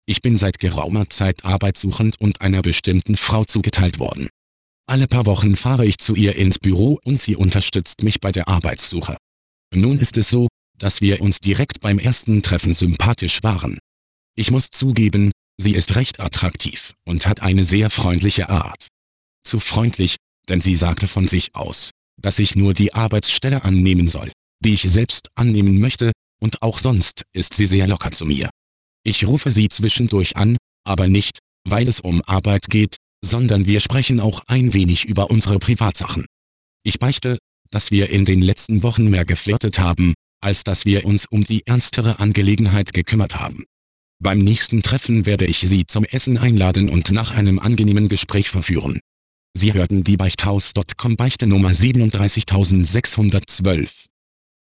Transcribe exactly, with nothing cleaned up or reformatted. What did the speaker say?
Ich bin seit geraumer Zeit arbeitssuchend und einer bestimmten Frau zugeteilt worden. Alle paar Wochen fahre ich zu ihr ins Büro und sie unterstützt mich bei der Arbeitssuche. Nun ist es so, dass wir uns direkt beim ersten Treffen sympathisch waren. Ich muss zugeben, sie ist recht attraktiv und hat eine sehr freundliche Art. Zu freundlich, denn sie sagte von sich aus, dass ich nur die Arbeitsstelle annehmen soll, die ich selbst annehmen möchte, und auch sonst ist sie sehr locker zu mir. Ich rufe sie zwischendurch an, aber nicht, weil es um Arbeit geht, sondern wir sprechen auch ein wenig über unsere Privatsachen. Ich beichte, dass wir in den letzten Wochen mehr geflirtet haben, als dass wir uns um die ernstere Angelegenheit gekümmert haben. Beim nächsten Treffen werde ich sie zum Essen einladen und nach einem angenehmen Gespräch verführen. Sie hörten die Beichthaus Punkt com Beichte Nummer siebenunddreißigtausendsechshundertzwölf.